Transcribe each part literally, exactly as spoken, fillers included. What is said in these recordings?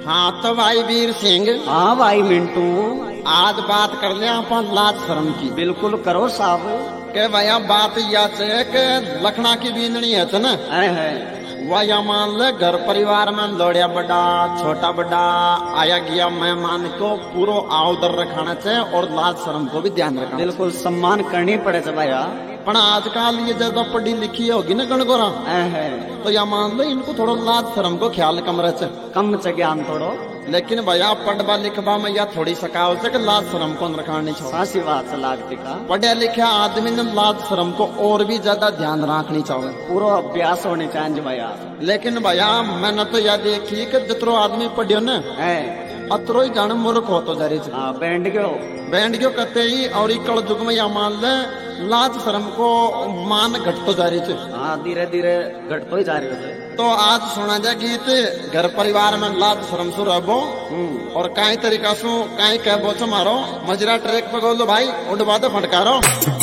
हाँ तो भाई वीर सिंह। हाँ भाई मिंटू, आज बात कर लिया अपन लाज शर्म की। बिल्कुल करो साहब। के भैया बात या से के लखना की बींदनी है ना है वह मान ले घर परिवार में लोड़िया बड़ा छोटा बड़ा आया गया मेहमान को पूरा आउदर रखाना चाहिए और लाज शर्म को भी ध्यान रखना। बिल्कुल सम्मान करनी पड़े से भैया। पर आजकल ये ज्यादा पढ़ी लिखी होगी ना गणगोरा है तो या मान लो इनको थोड़ा लाज शर्म को ख्याल कम रहे कम से ज्ञान थोड़ो। लेकिन भैया पढ़वा लिखवा में या थोड़ी सकाव से लाज शर्म को रखानी चाहिए। सासी बात से लागती का पढ़े लिखे आदमी ने लाज शर्म को और भी ज्यादा ध्यान रखनी चाहिए। पूरा अभ्यास होने चाहिए भैया। लेकिन भैया मैंने तो यह देखी कि जितरो आदमी पढ़ियो न है अतरो ही जान मूर्ख हो तो जरी हाँ बैंड क्यों बैंड क्यों कहते ही और कल युग में या मान ले लाज शर्म को मान घट तो जा रही थे। हाँ धीरे धीरे घट तो ही जा रही है। तो आज सुना जा गीत घर परिवार में लाज शर्म सु रहो और कई तरीका सु कई कह बोचो मारो मजरा ट्रैक पे गोलो भाई उड़वा दो फटकारो।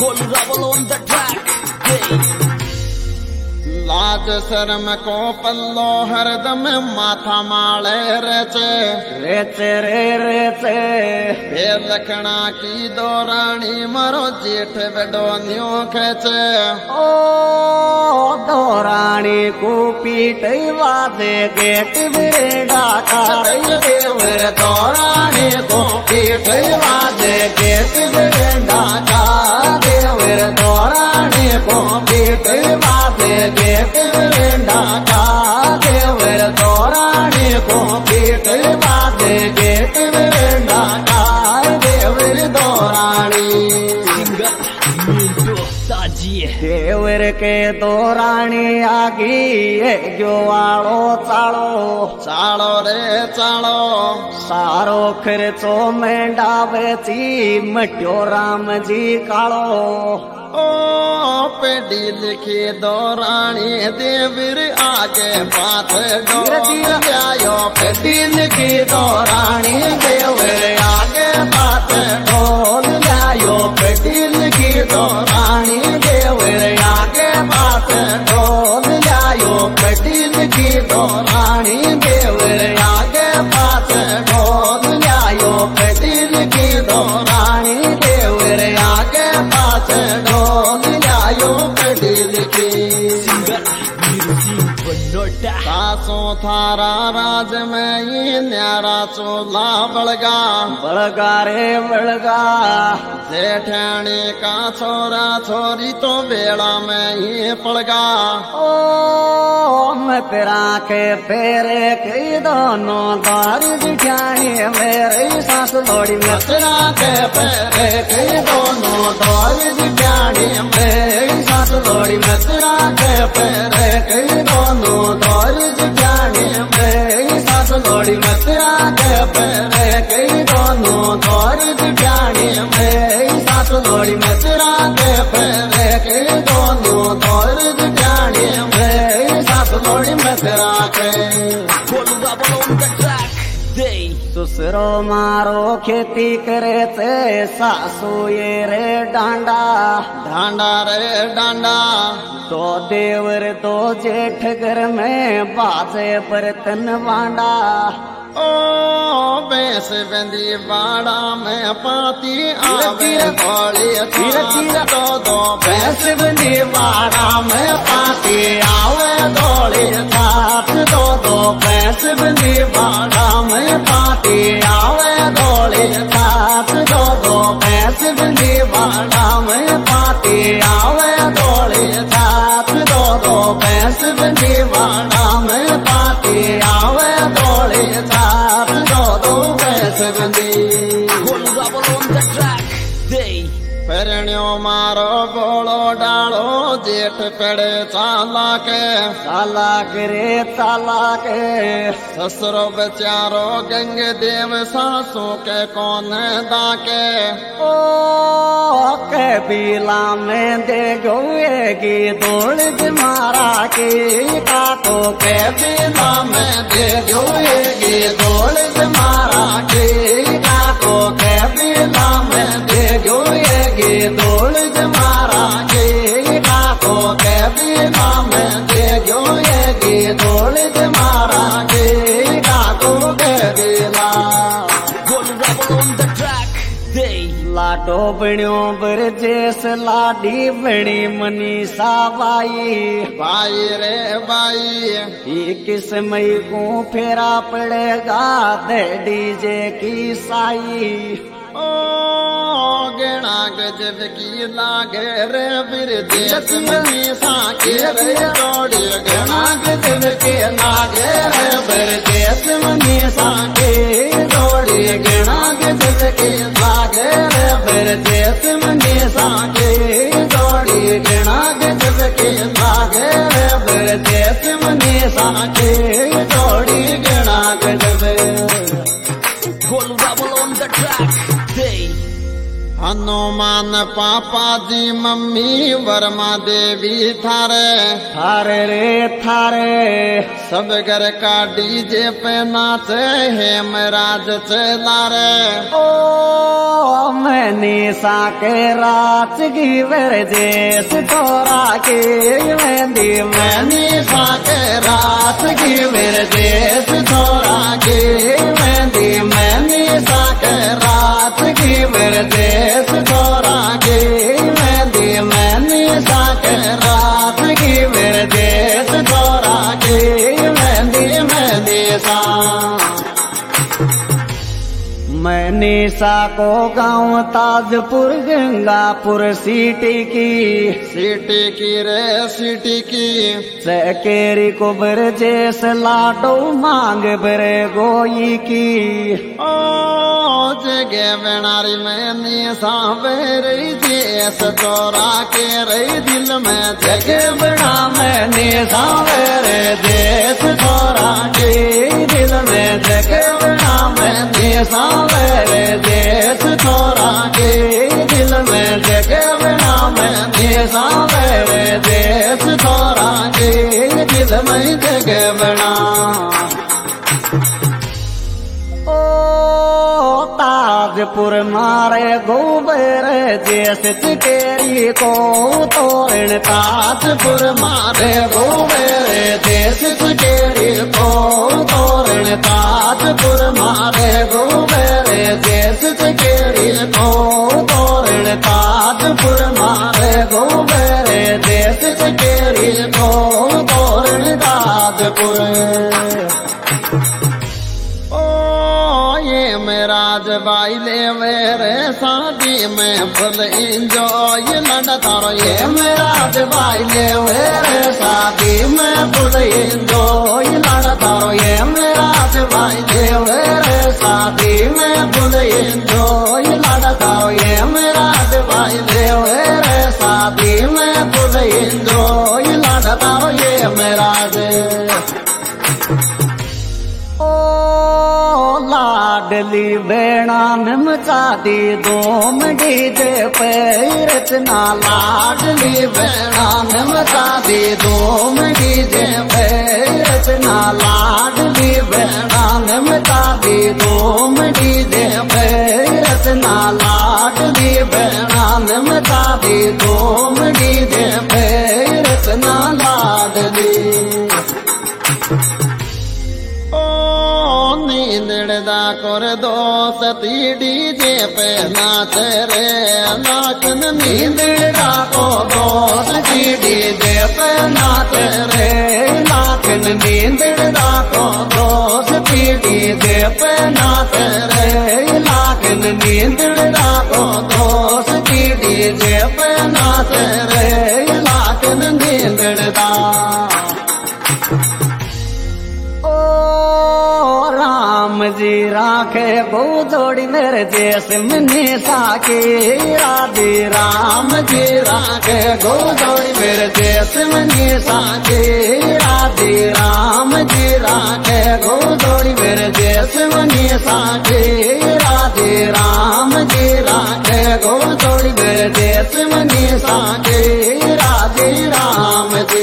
लाज शर्म को पल्लो हरदम माथा माले रेचे रेचे रे रेचे फिर लखना की दो रानी मरो जेठ बेडो न्यू खेचे। ओ दो रानी को पीट वादे गेट बेड़ा देवर दो रानी को पीट वादे गेट बेड़ा का देवर दो रानी को पीट वादे गेट बेड़ा का देवर दो रानी को पीट वादे गेट बेड़ा का देवर दो रानी। देवर के दो रानी आगी जो आड़ो चालो चालो रे चालो सारो खर्चो मेंढा बेची मट्यो राम जी कालो। ओ पेडी लिखी दो रानी देवर आगे बात डोयो पेडी लिखी दो रानी देवर आगे बात ढोल लायो पेडी लिखी दो रानी देवर आगे बात ढोल लायो पेडी लिखी दो रानी देवर आगे बात ढोल लायो पेडी लिखी दो रानी देवर आगे बात ढोल लायो पेडी लिखी। सासो थारा राज में ये न्यारा चोला बड़गा बड़गा रे बड़गा जेठानी का छोरा छोरी तो बेड़ा में ही पड़गा। ओ मैं तेरा के फेरे के दोनों दारी दिखानी मेरी सास लोड़ी में तेरा के फेरे के दोनों दारी दिखानी मेरी सास लोड़ी में तेरा के फेरे के दोनों दारी दिखानी मेरी सास लोड़ी में तेरा के फेरे के दोनों दारी दिखानी मेरी सास लोड़ी में तेरा के फेरे के दोनों दारी दिखानी मेरी सास लोड़ी में तेरा के। ससुरो मारो खेती करे थे सासू ये रे डांडा डांडा रे डांडा दो देवर दो जेठ घर में बाजे बर्तन बांडा। ओ बेस बंदी बाड़ा में पाती आवे थोड़ी धीरे धीरे दो दो भैंस बंदी बाड़ा में पाती आवे दौड़ी साथ दो दो भैंस बंदी बाड़ा में पाती आवे दौड़ी साथ दो दो भैंस बंदी बाड़ा में पाती आवे दौड़ी साथ दो दो भैंस बंदी बाड़ा में पाती आवे दौड़ी साथ दो दो भैंस बंदी। फेरण्यो मारो बोलो डालो जेठ पेड़े चाला के चाला के रे चाला के ससुरो बेचारो गंगे देव सासू के कौन दाके। ओ के बीला में दे गोएगी दौड़ मारा के काको के बीला में दे गोएगी दौड़ मारा के काको के बीला में दे गोएगी दौड़ मारा के काको के बीला में दे गोएगी दौड़ मारा के काको के लाडो बण्यो ब्रजेश लाडी बणी मनीषा बाई भाई रे भाई इक्कीस मई को फेरा पड़ेगा दे डीजे की साई ओ गेना गजब की लागे रे ब्रजेश मनीषा के रे जोड़ी गेना गजब के लागे रे ब्रजेश मनीषा के जोड़ी गेना गजब के लागे रे ब्रजेश मनीषा के जोड़ी गेना गजब के लागे रे ब्रजेश मनीषा के जोड़ी गेना गजब Whole rebel on the track. Hey. Hanuman पापा जी मम्मी वर्मा देवी थारे थारे रे थारे सब घर का डीजे पे नाचे हेमराज चला रे ओ मनीषा के रात की ब्रजेश तोरा के मेहंदी मनीषा के रात की ब्रजेश तोरा के मेहंदी मनीषा के रात की ब्रजेश तोरा के मेहंदी मनीषा के रात की ब्रजेश तोरा के मेहंदी मनीषा मनीषा को गाँव ताजपुर गंगापुर सिटी की सिटी की रे सिटी की सकेरी को ब्रजेश लाडो मांग बरे गोई की ओ जगे बेनारी में निशा बेरी जेस तोरा के रे दिल में जगे बना में निशा बेरे जेस तोरा के दिल में जगे बना में निशा बेरे जेस तोरा के दिल में जगे बना में निशा बेरे जेस तोरा के दिल में जगे बना ताजपुर मारे गोबर जेस चिकेरी को तोरण ताजपुर मारे गोबर जेस चिकेरी को तोरण ताजपुर मारे गोबर जेस चिकेरी को तोरण ताजपुर मारे गोबर जेस चिकेरी को तोरण ताजपुर राज भाई ले मेरे शादी में फुल इंजॉय लड़ता ये मेरा भाई ले मेरे शादी में फुल इंजॉय लड़ता ये मेरा भाई ले मेरे शादी में फुल इंजॉय लड़ता ये मेरा भाई ले मेरे शादी में फुल इंजॉय लड़ता ये मेरा लाडली बेड़ा मचा दी दोम डीजे पे रचना लाडली बेड़ा मचा दी दोम डीजे पे रचना लाडली बेड़ा मचा दी दोम डीजे पे रचना लाडली बेड़ा मचा दी दोम डीजे पे रचना लाडली नींदड़ा कर दो सती डीजे पे नाच रे नाचन नींदड़ा को दो सती डीजे पे नाच रे नाचन नींदड़ा को दो सती डीजे पे नाच रे नाचन नींदड़ा को दो सती डीजे पे नाच रे नाचन नींदड़ा राम जी राखे गो जोड़ी मेरे जेस मनीषा की राधे राम जी राखे गो जोड़ी मेरे जेस मनीषा की राधे राम जी राखे गो जोड़ी मेरे जेस मनीषा की राधे राम जी राखे गो जोड़ी मेरे जेस मनीषा की राधे राम जी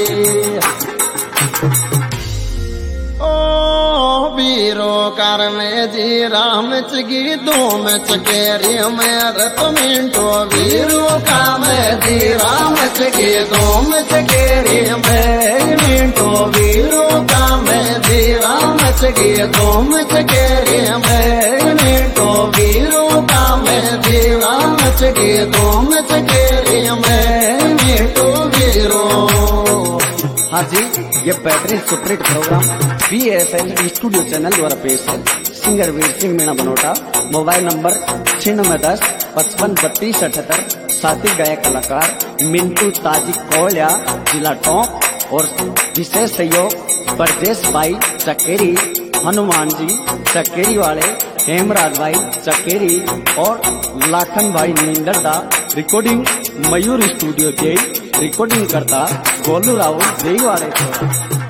वीरो कर में जी राम चगी दो में चकेरी में रत मिंटो वीरो का में जी राम चगी दो में चकेरी में मिंटो वीरो का में जी राम चगी दो में चकेरी में मिंटो वीरो का में जी राम चगी के दोम चकेरी में मीठू वीरो। हाँ जी, ये बेहतरीन superhit programme P S L studio channel द्वारा पेश है। Singer Veer Singh Meena Banota, mobile number छिन्नवे दस पचपन बत्तीस अठहत्तर। साथी गायक कलाकार मिंटू ताजी कोलिया, जिला टोंक। और विशेष सहयोग परदेश भाई चकेरी, हनुमान जी चकेरी वाले, हेमराज भाई चकेरी और लाखन भाई नींदरदा। रिकॉर्डिंग मयूर स्टूडियो के रिकॉर्डिंग करता गोलू राहुल देई वाले।